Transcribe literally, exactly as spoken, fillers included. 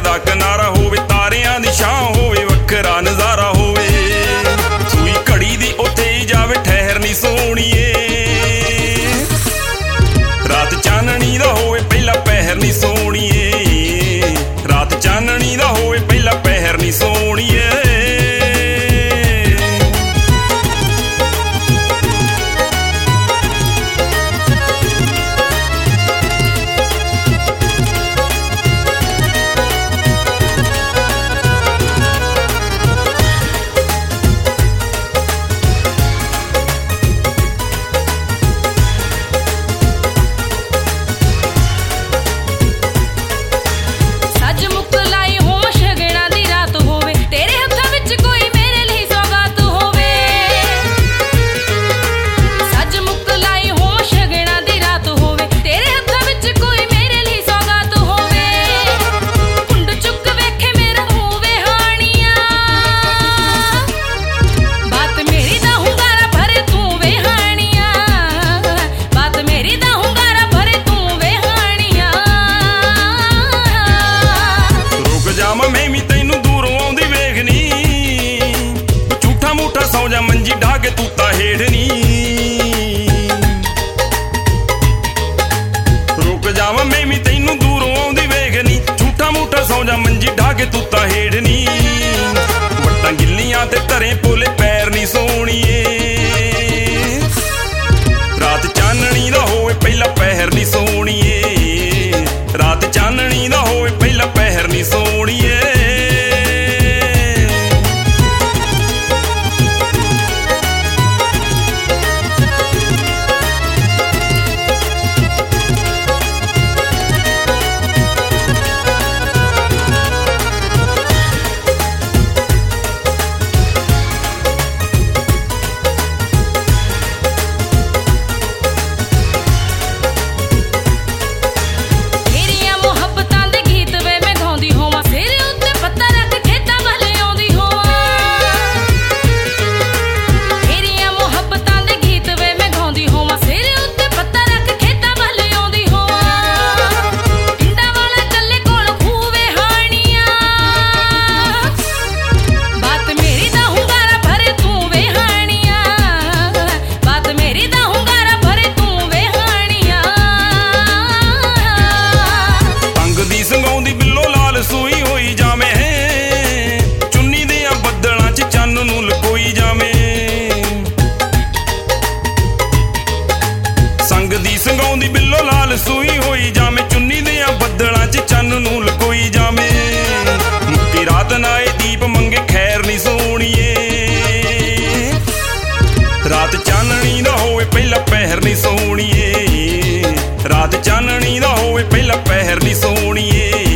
दा किनारा होवे, तारियां दी छां होवे, वखरा नज़ारा होवे। सूई घड़ी दी उत्थे ही जावे, ठहर नी सोहणीए। रात चाननी दा होवे, पहला पहर नी सोहणीए। रात चाननी दा होवे, पहला पहर नी सोहणीए। सौ जा मंजी ढा के तूता हेठनी, रुक जावा मैं भी तैनू दूरों आउंदी वेखनी। झूठा मूठा सौ जा मंजी ढा के तूता हेठनी। वट्टां गिल्लियां ते धरे पोले पैर नी सोहणीए। रात चाननी दा होवे, पहला पहर नी सोहणीए। रात चाननी दा होवे, पहला पहर नी सोहणीए। सूई होई जावे, चुन्नी दियां बदलां च चन्न नूं लकोई जावे। संग दी संगाउंदी बिल्लो लाल सूई होई जावे, चुन्नी दियां बदलां च चन्न नूं लकोई जावे। मुक्की रात नाए दीप मंगे, खैर नी सोहणीए। रात चाननी दा होवे, पहला पहर नी सोहणीए। रात चाननी दा होवे, पहला पहर नी सोहणीए।